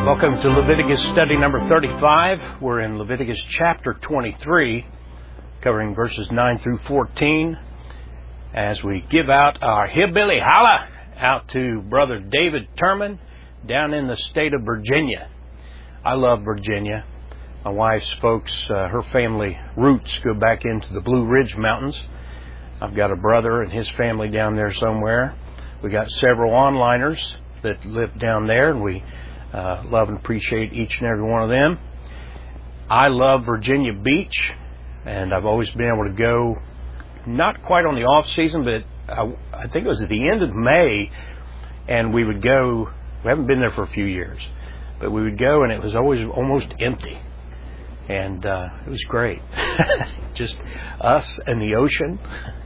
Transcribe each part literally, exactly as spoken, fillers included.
Welcome to Leviticus study number thirty-five. We're in Leviticus chapter twenty-three, covering verses nine through fourteen, as we give out our hillbilly holla out to Brother David Turman down in the state of Virginia. I love Virginia. My wife's folks, uh, her family roots go back into the Blue Ridge Mountains. I've got a brother and his family down there somewhere. We got several onliners that live down there, and we Uh, love and appreciate each and every one of them. I love Virginia Beach, and I've always been able to go, not quite on the off season, but I, I think it was at the end of May, and we would go. We haven't been there for a few years, but we would go, and it was always almost empty, and uh, it was great. Just us and the ocean.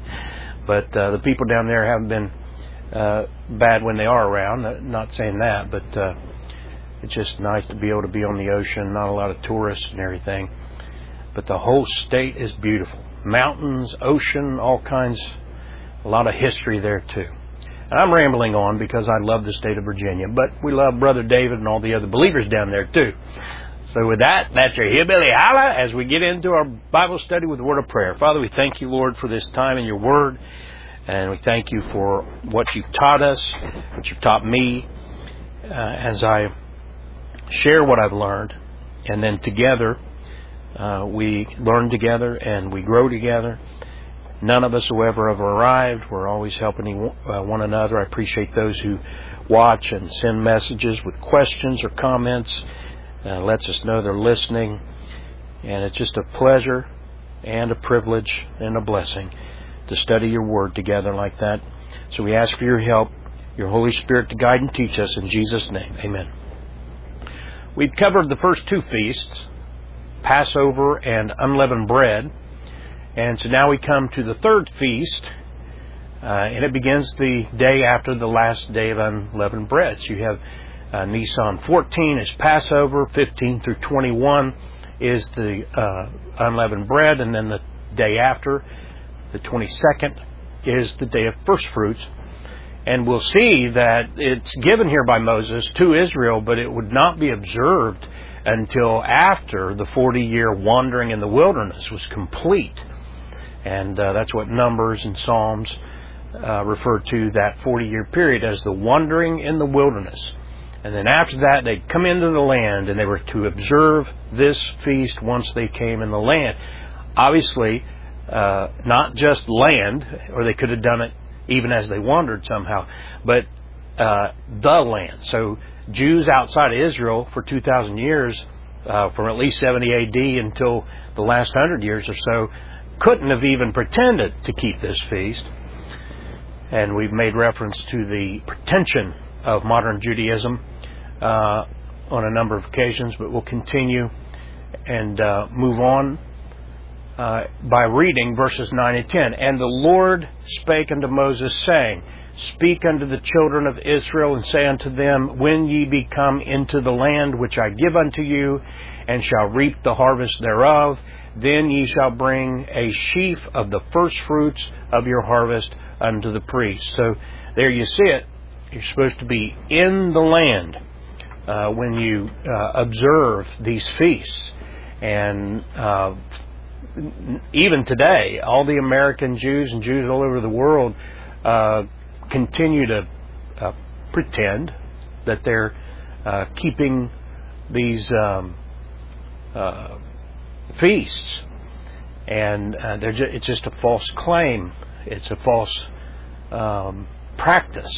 But uh, the people down there haven't been uh, bad when they are around. Not saying that, but uh, it's just nice to be able to be on the ocean, not a lot of tourists and everything. But the whole state is beautiful. Mountains, ocean, all kinds, a lot of history there too. And I'm rambling on because I love the state of Virginia, but we love Brother David and all the other believers down there too. So with that, that's your hillbilly holla as we get into our Bible study with the word of prayer. Father, we thank you, Lord, for this time in your word. And we thank you for what you've taught us, what you've taught me, uh, as I share what I've learned, and then together uh, we learn together and we grow together. None of us will ever have arrived. We're always helping uh, one another. I appreciate those who watch and send messages with questions or comments. Uh, lets us know they're listening, and it's just a pleasure and a privilege and a blessing to study your word together like that. So we ask for your help, your Holy Spirit, to guide and teach us in Jesus' name. Amen. We've covered the first two feasts, Passover and unleavened bread. And so now we come to the third feast, uh, and it begins the day after the last day of unleavened bread. So you have uh, Nisan fourteen is Passover, fifteen through twenty-one is the uh, unleavened bread, and then the day after, the twenty-second, is the day of first fruits. And we'll see that it's given here by Moses to Israel, but it would not be observed until after the forty-year wandering in the wilderness was complete. And uh, that's what Numbers and Psalms uh, refer to, that forty-year period, as the wandering in the wilderness. And then after that, they'd come into the land, and they were to observe this feast once they came in the land. Obviously, uh, not just land, or they could have done it even as they wandered somehow, but uh, the land. So Jews outside of Israel for two thousand years, uh, from at least seventy A D until the last one hundred years or so, couldn't have even pretended to keep this feast. And we've made reference to the pretension of modern Judaism uh, on a number of occasions, but we'll continue and uh, move on Uh, by reading verses nine and ten. And the Lord spake unto Moses, saying, Speak unto the children of Israel, and say unto them, When ye be come into the land which I give unto you, and shall reap the harvest thereof, then ye shall bring a sheaf of the first fruits of your harvest unto the priest. So there you see it. You're supposed to be in the land uh, when you uh, observe these feasts. And uh, even today, all the American Jews and Jews all over the world uh, continue to uh, pretend that they're uh, keeping these um, uh, feasts, and uh, they're ju- it's just a false claim. It's a false um, practice.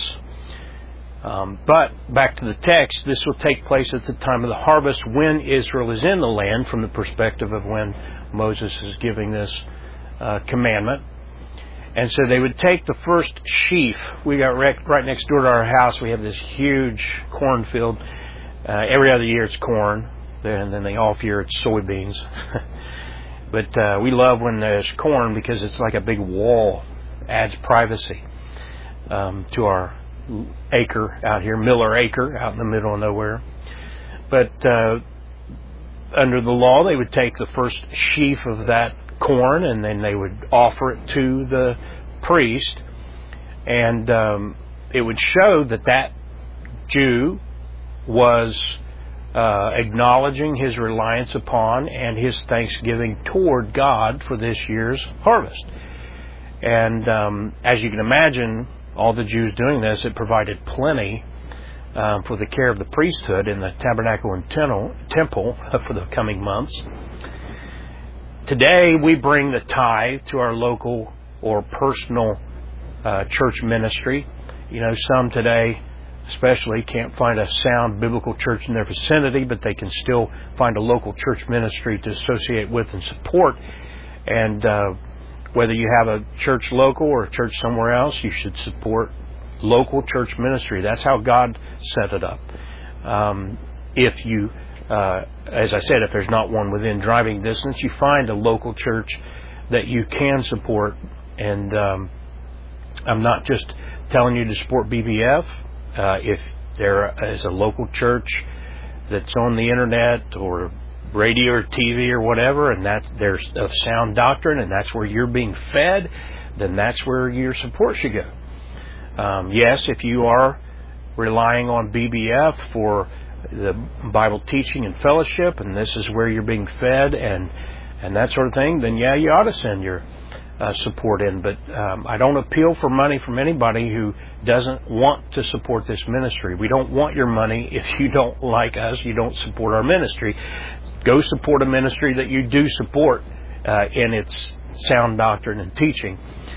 Um, but back to the text, this will take place at the time of the harvest, when Israel is in the land, from the perspective of when Moses is giving this uh, commandment. And so they would take the first sheaf. We got right, right next door to our house, we have this huge cornfield. Uh, every other year it's corn, and then the off year it's soybeans. But uh, we love when there's corn because it's like a big wall, adds privacy um, to our acre out here, Miller Acre, out in the middle of nowhere. But uh, under the law, they would take the first sheaf of that corn, and then they would offer it to the priest, and um, it would show that that Jew was uh, acknowledging his reliance upon and his thanksgiving toward God for this year's harvest. And um, as you can imagine, all the Jews doing this, it provided plenty um, for the care of the priesthood in the tabernacle and temple for the coming months. Today, we bring the tithe to our local or personal uh, church ministry. You know, some today especially can't find a sound biblical church in their vicinity, but they can still find a local church ministry to associate with and support. And uh, whether you have a church local or a church somewhere else, you should support local church ministry. That's how God set it up. Um, if you, uh, as I said, if there's not one within driving distance, you find a local church that you can support. And um, I'm not just telling you to support B B F. Uh, if there is a local church that's on the internet or radio or T V or whatever, and that there's a sound doctrine, and that's where you're being fed, then that's where your support should go. Um, yes, if you are relying on B B F for the Bible teaching and fellowship, and this is where you're being fed and and that sort of thing, then yeah, you ought to send your uh, support in. But um, I don't appeal for money from anybody who doesn't want to support this ministry. We don't want your money. If you don't like us, you don't support our ministry. Go support a ministry that you do support uh, in its sound doctrine and teaching.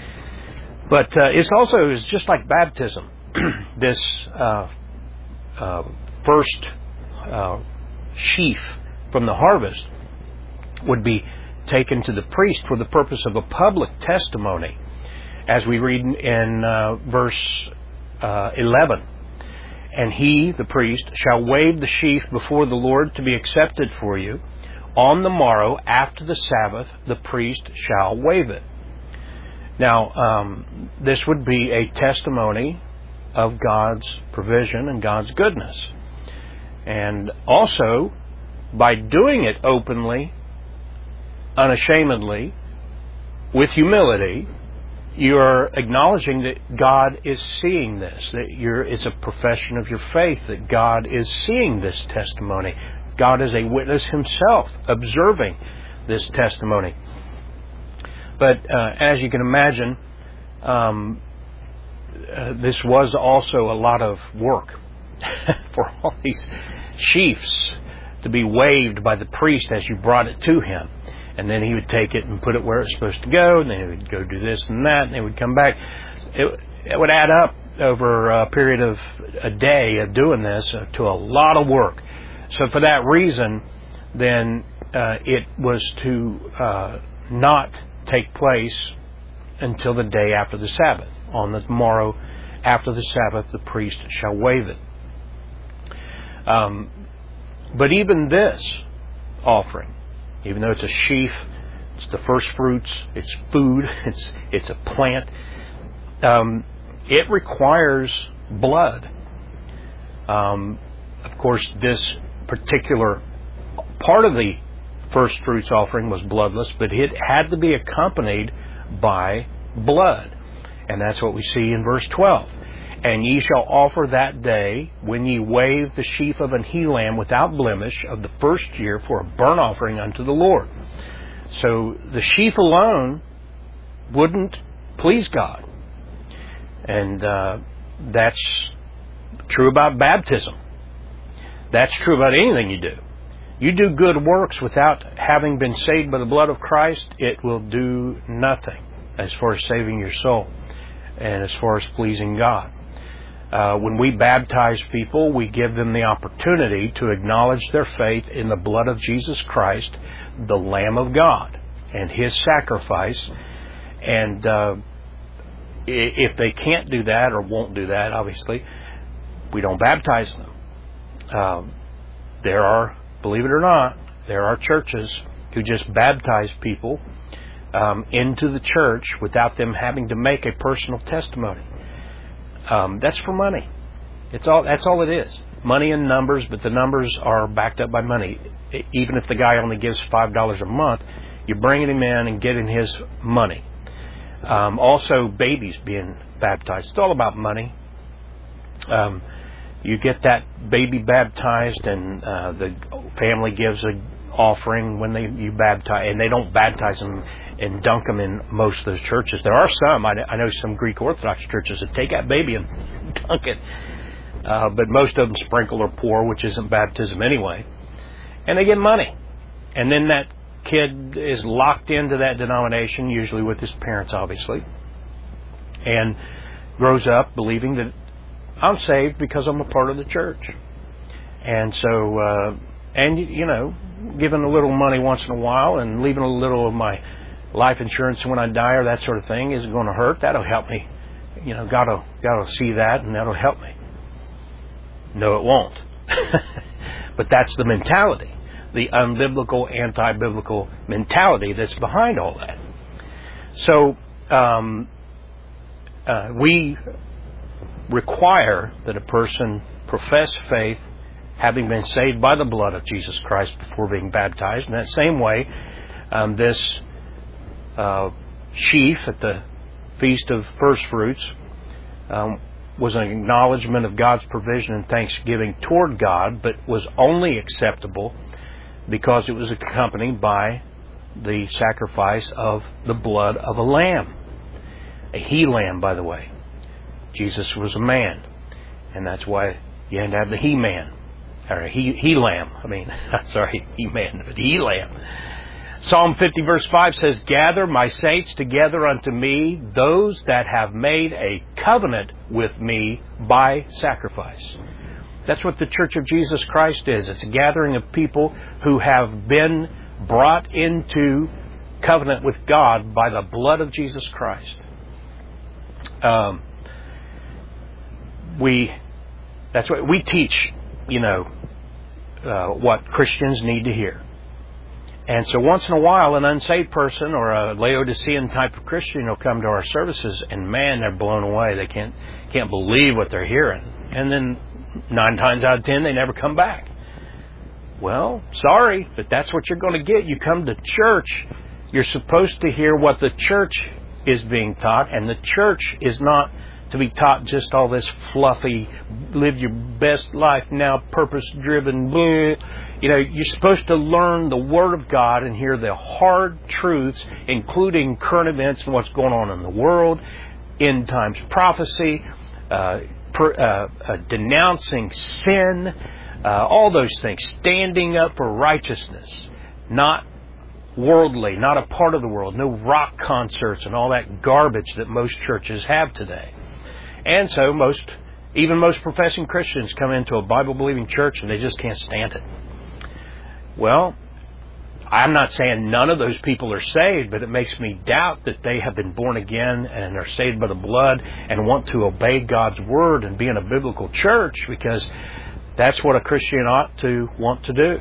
But uh, it's also it's just like baptism. This uh, uh, first uh, sheaf from the harvest would be taken to the priest for the purpose of a public testimony, as we read in uh, verse uh, eleven. And he, the priest, shall wave the sheaf before the Lord to be accepted for you. On the morrow, after the Sabbath, the priest shall wave it. Now, um, this would be a testimony of God's provision and God's goodness. And also, by doing it openly, unashamedly, with humility, you're acknowledging that God is seeing this, that you're, it's a profession of your faith, that God is seeing this testimony. God is a witness himself, observing this testimony. But uh, as you can imagine, um, uh, this was also a lot of work for all these sheaves to be waved by the priest as you brought it to him. And then he would take it and put it where it's supposed to go, and then he would go do this and that, and they would come back. It, it would add up over a period of a day of doing this uh, to a lot of work. So for that reason, then uh, it was to uh, not take place until the day after the Sabbath. On the morrow after the Sabbath, the priest shall wave it. Um, but even this offering, even though it's a sheaf, it's the first fruits, it's food, it's it's a plant, um, it requires blood. Um, of course, this particular part of the first fruits offering was bloodless, but it had to be accompanied by blood. And that's what we see in verse twelve. And ye shall offer that day, when ye wave the sheaf of an he lamb without blemish of the first year, for a burnt offering unto the Lord. So the sheaf alone wouldn't please God. And uh, that's true about baptism. That's true about anything you do. You do good works without having been saved by the blood of Christ, it will do nothing as far as saving your soul and as far as pleasing God. Uh, when we baptize people, we give them the opportunity to acknowledge their faith in the blood of Jesus Christ, the Lamb of God, and His sacrifice. And uh, if they can't do that or won't do that, obviously, we don't baptize them. Uh, there are, believe it or not, there are churches who just baptize people um, into the church without them having to make a personal testimony. Um, that's for money. It's all. That's all it is. Money and numbers, but the numbers are backed up by money. Even if the guy only gives five dollars a month, you're bringing him in and getting his money. Um, also, babies being baptized. It's all about money. Um, you get that baby baptized, and uh, the family gives a offering when they you baptize, and they don't baptize them and dunk them in most of those churches. There are some, I, I know some Greek Orthodox churches that take that baby and dunk it, uh, but most of them sprinkle or pour, which isn't baptism anyway, and they get money. And then that kid is locked into that denomination, usually with his parents, obviously, and grows up believing that I'm saved because I'm a part of the church. And so, uh, and, you know, giving a little money once in a while and leaving a little of my life insurance when I die or that sort of thing isn't going to hurt. That'll help me. You know, God will, God will see that, and that'll help me. No, it won't. But that's the mentality, the unbiblical, anti-biblical mentality that's behind all that. So um, uh, we require that a person profess faith, having been saved by the blood of Jesus Christ before being baptized. In that same way, um, this uh, sheaf at the Feast of First Fruits um, was an acknowledgement of God's provision and thanksgiving toward God, but was only acceptable because it was accompanied by the sacrifice of the blood of a lamb. A he-lamb, by the way. Jesus was a man, and that's why you had to have the he-man. Or he, he-lamb. I mean, sorry, he-man, but he-lamb. Psalm fifty verse five says, "Gather my saints together unto me, those that have made a covenant with me by sacrifice." That's what the Church of Jesus Christ is. It's a gathering of people who have been brought into covenant with God by the blood of Jesus Christ. Um, we, that's what we teach, you know, uh, what Christians need to hear. And so once in a while, an unsaved person or a Laodicean type of Christian will come to our services, and man, they're blown away. They can't can't believe what they're hearing. And then nine times out of ten, they never come back. Well, sorry, but that's what you're going to get. You come to church, you're supposed to hear what the church is being taught, and the church is not to be taught just all this fluffy, live your best life now, purpose-driven, blah. You know, you're supposed to learn the Word of God and hear the hard truths, including current events and what's going on in the world, end times prophecy, uh, per, uh, uh, denouncing sin, uh, all those things, standing up for righteousness, not worldly, not a part of the world, no rock concerts and all that garbage that most churches have today. And so most, even most professing Christians come into a Bible-believing church and they just can't stand it. Well, I'm not saying none of those people are saved, but it makes me doubt that they have been born again and are saved by the blood and want to obey God's Word and be in a biblical church, because that's what a Christian ought to want to do.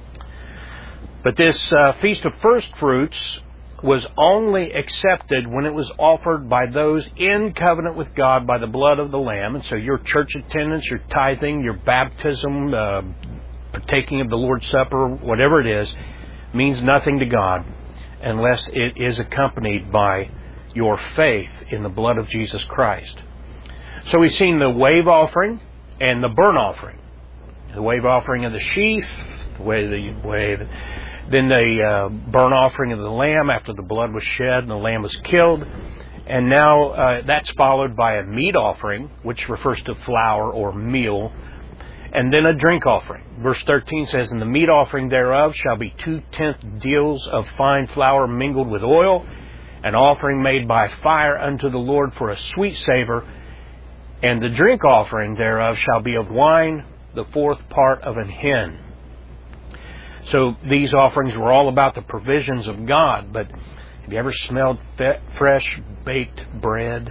But this uh, Feast of First Fruits was only accepted when it was offered by those in covenant with God by the blood of the Lamb. And so your church attendance, your tithing, your baptism, uh, partaking of the Lord's Supper, whatever it is, means nothing to God unless it is accompanied by your faith in the blood of Jesus Christ. So we've seen the wave offering and the burnt offering. The wave offering of the sheaf, the way the wave... Then the uh, burnt offering of the lamb after the blood was shed and the lamb was killed. And now uh, that's followed by a meat offering, which refers to flour or meal. And then a drink offering. Verse thirteen says, "And the meat offering thereof shall be two-tenth deals of fine flour mingled with oil, an offering made by fire unto the Lord for a sweet savor. And the drink offering thereof shall be of wine, the fourth part of an hin." So these offerings were all about the provisions of God. But have you ever smelled fe- fresh baked bread?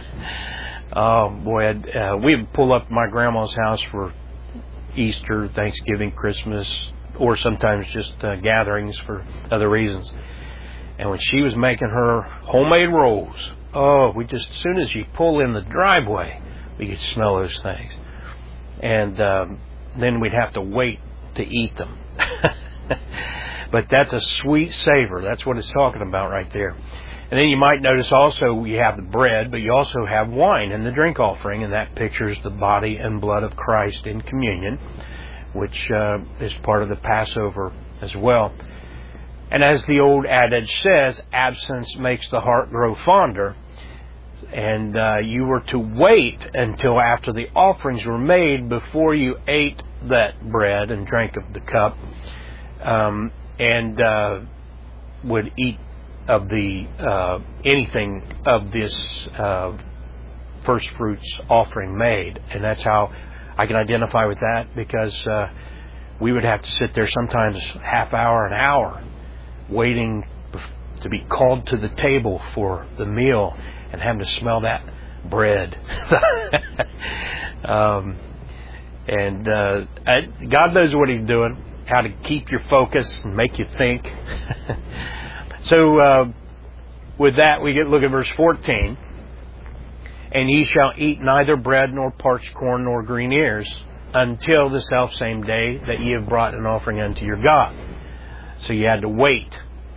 Oh boy, uh, we'd pull up my grandma's house for Easter, Thanksgiving, Christmas, or sometimes just uh, gatherings for other reasons. And when she was making her homemade rolls, oh, we just, as soon as you pull in the driveway, we could smell those things. And um, then we'd have to wait to eat them. But that's a sweet savor. That's what it's talking about right there. And then you might notice also you have the bread, but you also have wine in the drink offering, and that pictures the body and blood of Christ in communion, which uh, is part of the Passover as well. And as the old adage says, absence makes the heart grow fonder. And uh, you were to wait until after the offerings were made before you ate that bread and drank of the cup, um, and uh, would eat of the uh, anything of this uh, first fruits offering made. And that's how I can identify with that, because uh, we would have to sit there sometimes half hour, an hour, waiting to be called to the table for the meal and having to smell that bread. um, and uh, I, God knows what He's doing, how to keep your focus and make you think. So uh, with that, we get look at verse fourteen. And ye shall eat neither bread nor parched corn nor green ears until the selfsame day that ye have brought an offering unto your God. So you had to wait.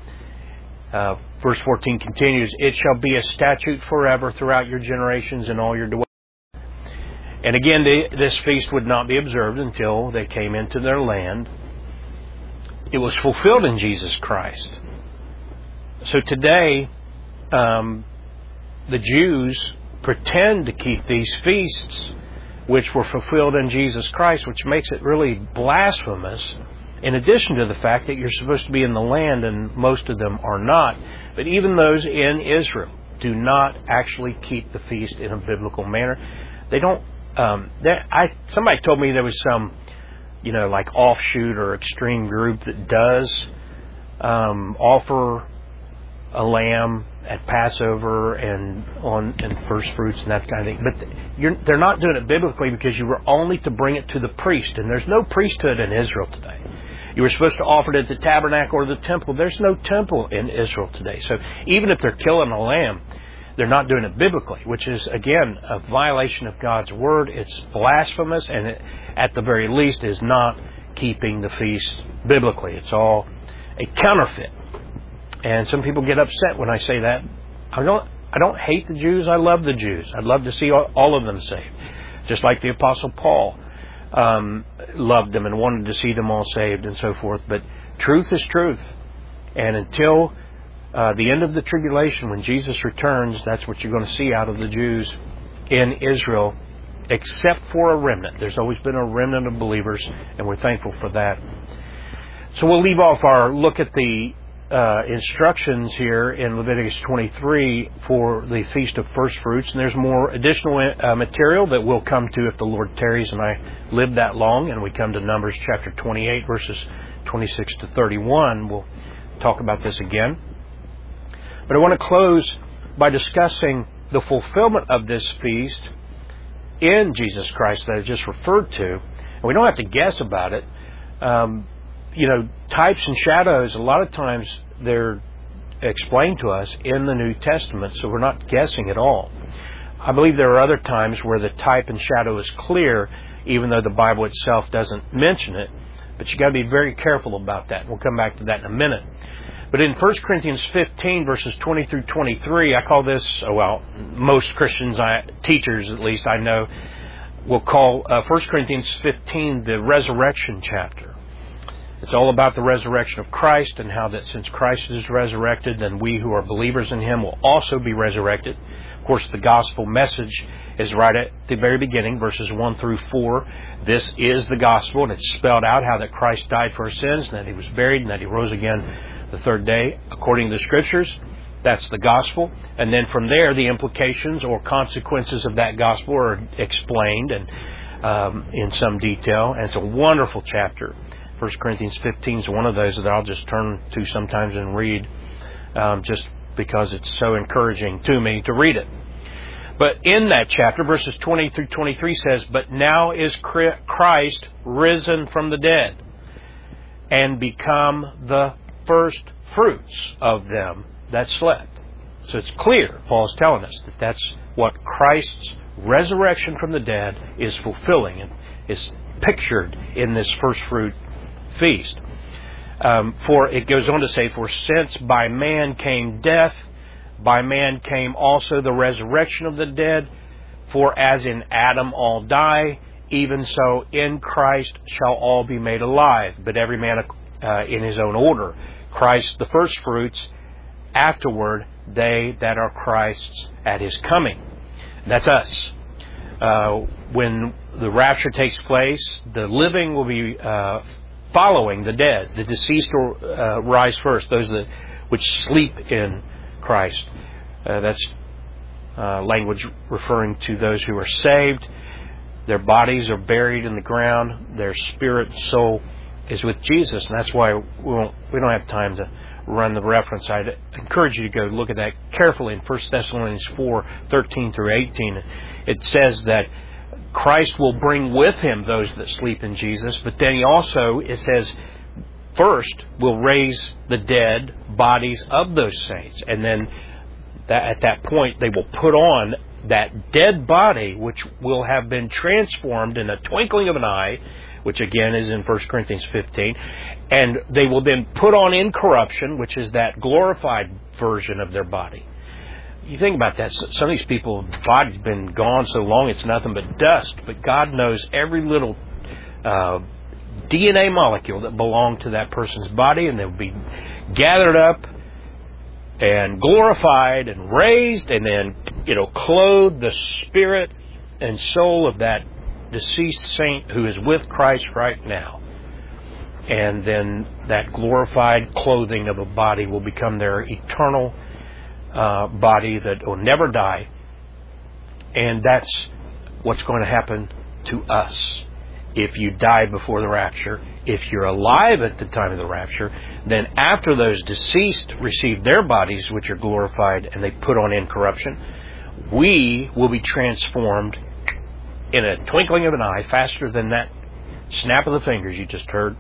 Uh, verse fourteen continues, it shall be a statute forever throughout your generations and all your dwellings. And again, the, this feast would not be observed until they came into their land. It was fulfilled in Jesus Christ. So today, um, the Jews pretend to keep these feasts, which were fulfilled in Jesus Christ, which makes it really blasphemous, in addition to the fact that you're supposed to be in the land, and most of them are not. But even those in Israel do not actually keep the feast in a biblical manner. They don't. Um, I somebody told me there was some, you know, like offshoot or extreme group that does um, offer a lamb at Passover and on and first fruits and that kind of thing. But you're, they're not doing it biblically, because you were only to bring it to the priest. And there's no priesthood in Israel today. You were supposed to offer it at the tabernacle or the temple. There's no temple in Israel today. So even if they're killing a lamb, they're not doing it biblically, which is, again, a violation of God's word. It's blasphemous, and it, at the very least, is not keeping the feast biblically. It's all a counterfeit. And some people get upset when I say that. I don't I don't hate the Jews. I love the Jews. I'd love to see all, all of them saved. Just like the Apostle Paul um, loved them and wanted to see them all saved and so forth. But truth is truth. And until uh, the end of the tribulation, when Jesus returns, that's what you're going to see out of the Jews in Israel, except for a remnant. There's always been a remnant of believers, and we're thankful for that. So we'll leave off our look at the Uh, instructions here in Leviticus twenty-three for the Feast of First Fruits. And there's more additional uh, material that we'll come to if the Lord tarries and I live that long, and we come to Numbers chapter twenty-eight, verses twenty-six to thirty-one. We'll talk about this again. But I want to close by discussing the fulfillment of this feast in Jesus Christ that I just referred to. And we don't have to guess about it. Um, You know, types and shadows, a lot of times they're explained to us in the New Testament, so we're not guessing at all. I believe there are other times where the type and shadow is clear, even though the Bible itself doesn't mention it. But you got to be very careful about that. We'll come back to that in a minute. But in First Corinthians fifteen, verses twenty through twenty-three, I call this, well, most Christians, I, teachers at least I know, will call uh, First Corinthians fifteen the resurrection chapter. It's all about the resurrection of Christ, and how that since Christ is resurrected, then we who are believers in Him will also be resurrected. Of course, the gospel message is right at the very beginning, verses one through four. This is the gospel, and it's spelled out how that Christ died for our sins, and that He was buried, and that He rose again the third day, according to the Scriptures. That's the gospel. And then from there, the implications or consequences of that gospel are explained and um, in some detail. And it's a wonderful chapter. First Corinthians fifteen is one of those that I'll just turn to sometimes and read, um, just because it's so encouraging to me to read it. But in that chapter, verses twenty through twenty-three says, "But now is Christ risen from the dead, and become the first fruits of them that slept." So it's clear, Paul's telling us, that that's what Christ's resurrection from the dead is fulfilling, and is pictured in this first fruit feast. Um, for it goes on to say, "For since by man came death, by man came also the resurrection of the dead. For as in Adam all die, even so in Christ shall all be made alive, but every man uh, in his own order. Christ the firstfruits, afterward they that are Christ's at his coming. That's us. Uh, when the rapture takes place, the living will be uh, following the dead. The deceased will uh, rise first, those that which sleep in Christ. Uh, that's uh, language referring to those who are saved. Their bodies are buried in the ground. Their spirit and soul is with Jesus, and that's why we won't, we don't have time to run the reference. I'd encourage you to go look at that carefully in First Thessalonians four, thirteen through eighteen. It says that Christ will bring with him those that sleep in Jesus, but then he also, it says, first will raise the dead bodies of those saints, and then that, at that point they will put on that dead body, which will have been transformed in a twinkling of an eye, which again is in First Corinthians fifteen, and they will then put on incorruption, which is that glorified version of their body. You think about that. Some of these people's body's been gone so long it's nothing but dust, but God knows every little uh, D N A molecule that belonged to that person's body, and they'll be gathered up and glorified and raised, and then, you know, clothe the spirit and soul of that deceased saint who is with Christ right now. And then that glorified clothing of a body will become their eternal uh, body that will never die. And that's what's going to happen to us if you die before the rapture. If you're alive at the time of the rapture, then after those deceased receive their bodies, which are glorified, and they put on incorruption, we will be transformed in a twinkling of an eye, faster than that snap of the fingers you just heard,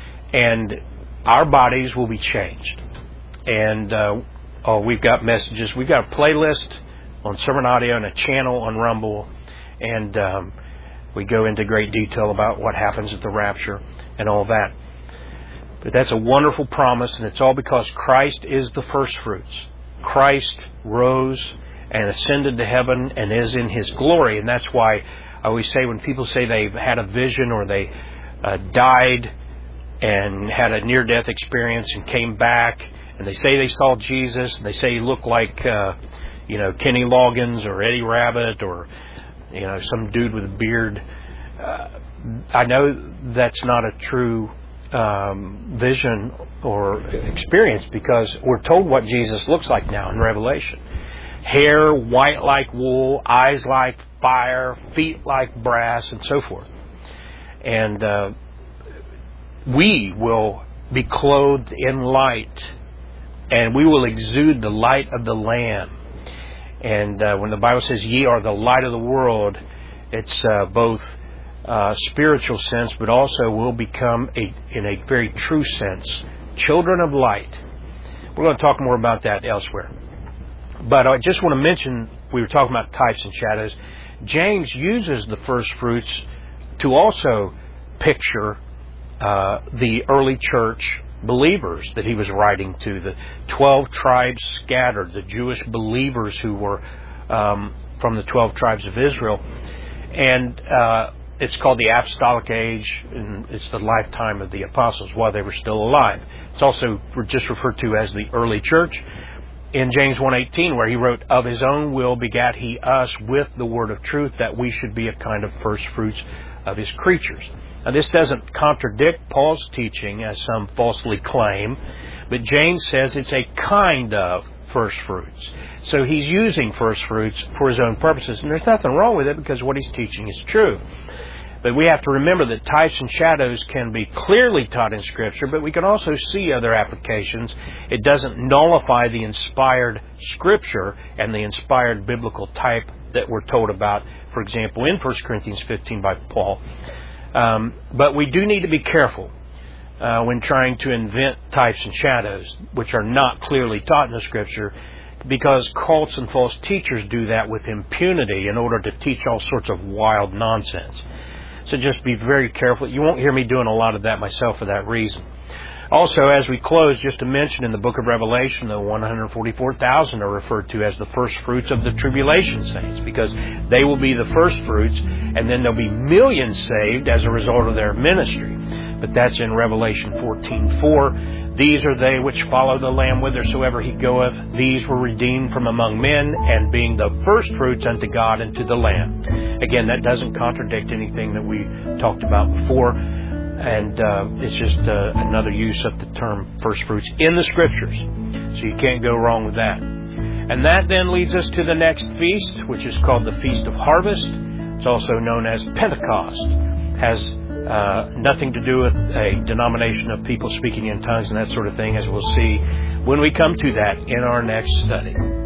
and our bodies will be changed. And uh, oh, we've got messages. We've got a playlist on Sermon Audio and a channel on Rumble, and um, we go into great detail about what happens at the rapture and all that. But that's a wonderful promise, and it's all because Christ is the first fruits. Christ rose and ascended to heaven and is in his glory, and that's why I always say when people say they've had a vision or they uh, died and had a near-death experience and came back, and they say they saw Jesus, and they say he looked like, uh, you know, Kenny Loggins or Eddie Rabbitt or, you know, some dude with a beard. Uh, I know that's not a true um, vision or experience, because we're told what Jesus looks like now in Revelation. Hair white like wool, eyes like fire, feet like brass, and so forth. And uh, we will be clothed in light, and we will exude the light of the Lamb. And uh, when the Bible says, ye are the light of the world, it's uh, both uh, spiritual sense, but also will become, a, in a very true sense, children of light. We're going to talk more about that elsewhere. But I just want to mention, we were talking about types and shadows. James uses the first fruits to also picture uh, the early church believers that he was writing to, the twelve tribes scattered, the Jewish believers who were um, from the twelve tribes of Israel. And uh, it's called the Apostolic Age, and it's the lifetime of the apostles while they were still alive. It's also just referred to as the early church. In James one eighteen, where he wrote, of his own will begat he us with the word of truth, that we should be a kind of first fruits of his creatures. Now, this doesn't contradict Paul's teaching, as some falsely claim, but James says it's a kind of first fruits. So he's using first fruits for his own purposes, and there's nothing wrong with it, because what he's teaching is true. But we have to remember that types and shadows can be clearly taught in Scripture, but we can also see other applications. It doesn't nullify the inspired Scripture and the inspired biblical type that we're told about, for example, in First Corinthians fifteen by Paul. Um, but we do need to be careful uh, when trying to invent types and shadows, which are not clearly taught in the Scripture, because cults and false teachers do that with impunity in order to teach all sorts of wild nonsense. So just be very careful. You won't hear me doing a lot of that myself for that reason. Also, as we close, just to mention in the book of Revelation, the one hundred forty-four thousand are referred to as the first fruits of the tribulation saints, because they will be the first fruits, and then there'll be millions saved as a result of their ministry. But that's in Revelation fourteen four. These are they which follow the Lamb whithersoever he goeth. These were redeemed from among men, and being the first fruits unto God and to the Lamb. Again, that doesn't contradict anything that we talked about before. And uh, it's just uh, another use of the term first fruits in the Scriptures. So you can't go wrong with that. And that then leads us to the next feast, which is called the Feast of Harvest. It's also known as Pentecost. Has uh, nothing to do with a denomination of people speaking in tongues and that sort of thing, as we'll see when we come to that in our next study.